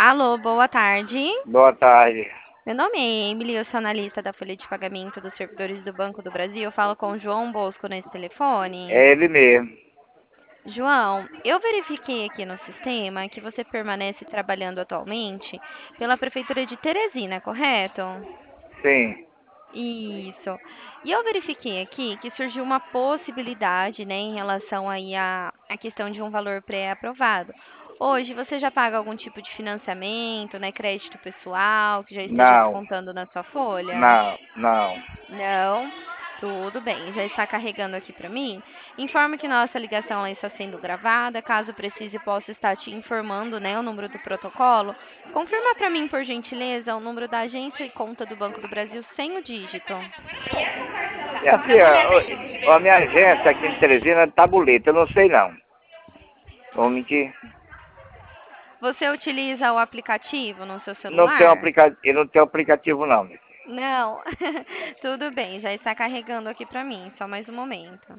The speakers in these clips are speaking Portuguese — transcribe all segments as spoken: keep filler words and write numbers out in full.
Alô, boa tarde. Boa tarde. Meu nome é Emily, eu sou analista da folha de pagamento dos servidores do Banco do Brasil. Eu falo com o João Bosco nesse telefone. É ele mesmo. João, eu verifiquei aqui no sistema que você permanece trabalhando atualmente pela Prefeitura de Teresina, correto? Sim. Isso. E eu verifiquei aqui que surgiu uma possibilidade, né, em relação aí à, à questão de um valor pré-aprovado. Hoje você já paga algum tipo de financiamento, né, crédito pessoal, que já esteja Não, descontando na sua folha? não, não. Não? Tudo bem, já está carregando aqui para mim. Informe que nossa ligação ela está sendo gravada. Caso precise, posso estar te informando, né, o número do protocolo. Confirma para mim, por gentileza, o número da agência e conta do Banco do Brasil sem o dígito. Minha filha, o- a minha agência aqui em Teresina é tabuleta, eu não sei não. Vou mentir. Você utiliza o aplicativo no seu Não tem celular? aplicativo, eu não tenho aplicativo não, minha filha. Não. Tudo bem, já está carregando aqui para mim. Só mais um momento.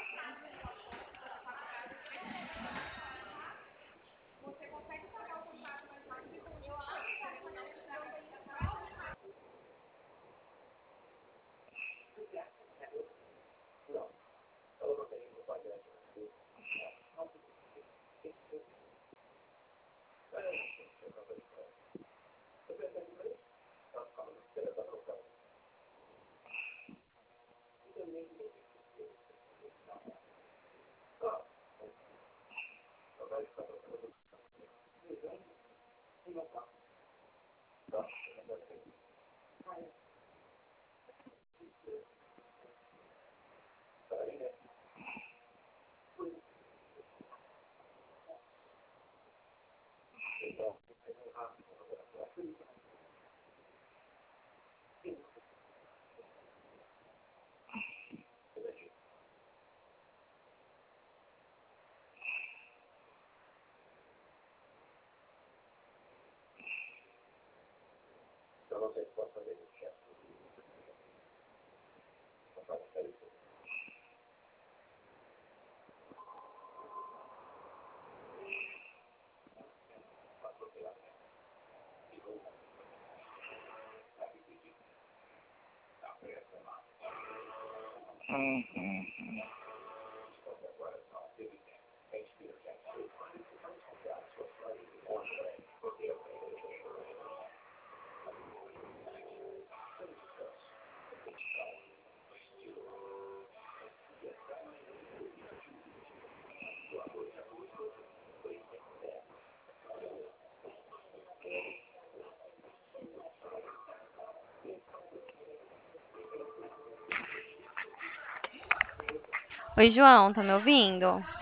Hum, hum, hum. Oi, João, tá me ouvindo?